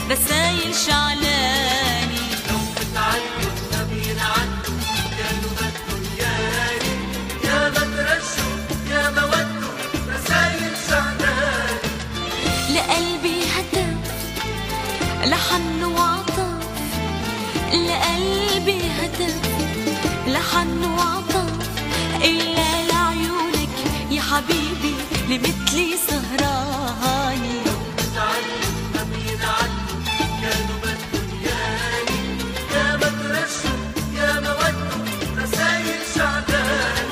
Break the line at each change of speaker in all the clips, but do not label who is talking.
رسايل شعلاني.
لو بتعدوا ما بينعدوا كانوا بدهم ياني، يا ما ترشوا يا ما ودوا رسايل شعلاني.
لقلبي هتف لحن وعطف، لقلبي هتف لحن وعطف، إلا لعيونك يا حبيبي لمثلي سهراني.
لو بتعدوا ما بينعدوا كانوا بدهم ياني، يا ما ترشوا يا ما ودوا رسايل شعلاني.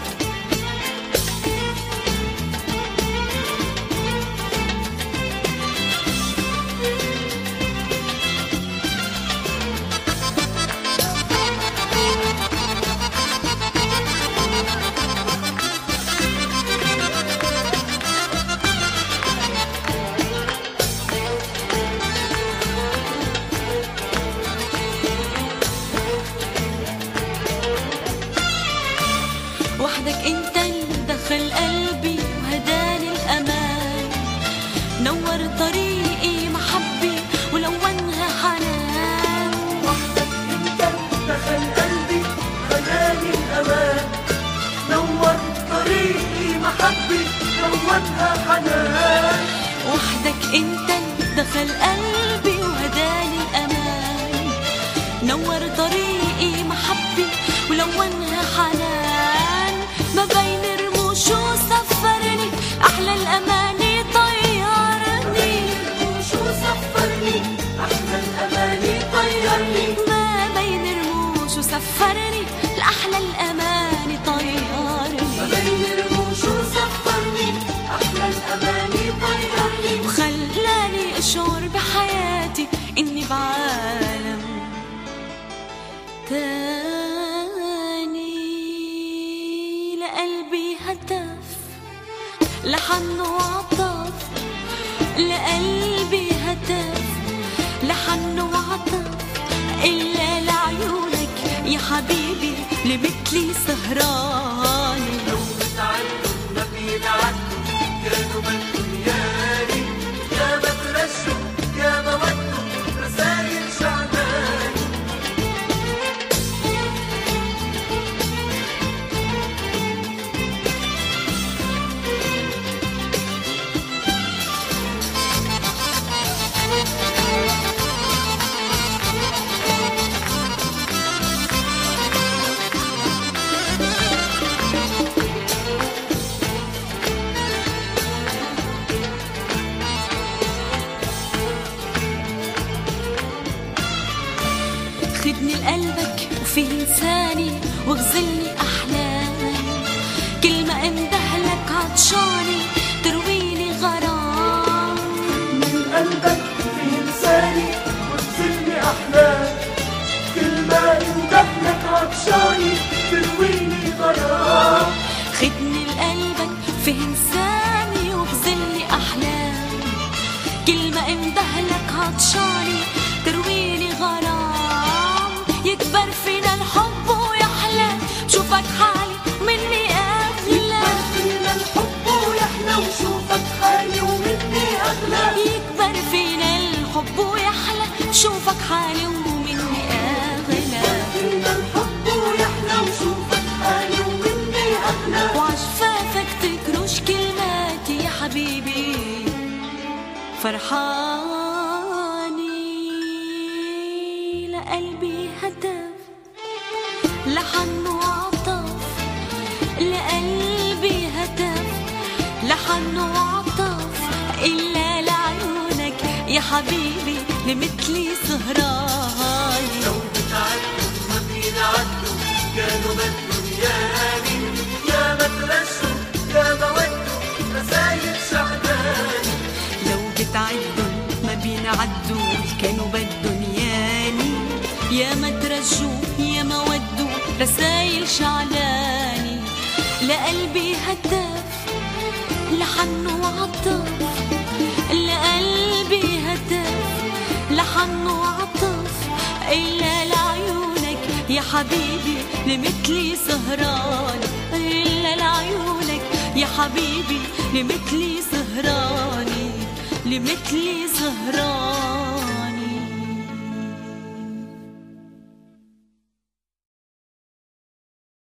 وحدك انت اللي دخل قلبي وهداني الامان، نور طريقي محبي ولونها حنان.
وحدك انت دخل قلبي خلاني الامان، نور طريقي محبي لونها حنان.
وحدك انت اللي دخل قلبي وهداني الامان، نور طريقي محبي ولونها حنان. ما بين رموش وسفرني احلى الاماني طيرني،
رموش وسفرني احلى الاماني طيرني.
ما بين رموش وسفرني لاحلى الاماني طيرني.
ما بين رموش وسفرني احلى الاماني طيرني.
وخلاني اشعر بحياتي اني بعالم تاني. لقلبي هتف لحن وعطف، لقلبي هتف لحن وعطف، إلا لعيونك يا حبيبي لمثلي سهراني.
لو بتعدوا ما بينعدوا كانوا بدهم ياني، يا ما ترشوا يا ما ودوا رسايل شعلاني.
خدني لقلبك وفي لساني واغزلني أحلامي، كل ما اندهلك عطشاني ترويني غرام.
من قلبك في لساني وتزلني احلام، كل ما اندهلك عطشاني ترويني غرام.
خدني لقلبك في لساني واغزلني أحلامي، كل ما اندهلك عطشاني ترويني غرام. يكبر فينا الحب ويحلى شوفك حالي مني أغلى،
يكبر فينا الحب ويحلى وشوفك حالي ومني أغلى.
يكبر فينا الحب ويحلى شوفك حالي ومني أغلى.
فينا الحب ويحلى وشوفك حالي ومني أغلى.
وعشفافك تكرش كلماتي يا حبيبي فرحاني. لقلبي هتف لحن وعطف، لقلبي هتف لحن وعطف، إلا لعيونك يا حبيبي لمثلي سهراني.
لو بتعدوا ما بينعدوا كانوا بدهم ياني، يا ما ترشوا يا ما ودوا رسايل شعلاني.
لو بتعدوا ما بينعدوا كانوا بدهم ياني، يا ما ترجوا يا ما ودوا رسايل شعلاني. لقلبي هتف لحن وعطف، لقلبي هتف لحن وعطف، إلا لعيونك يا حبيبي لمثلي سهران، إلا لعيونك يا حبيبي لمثلي سهراني، لمثلي سهران.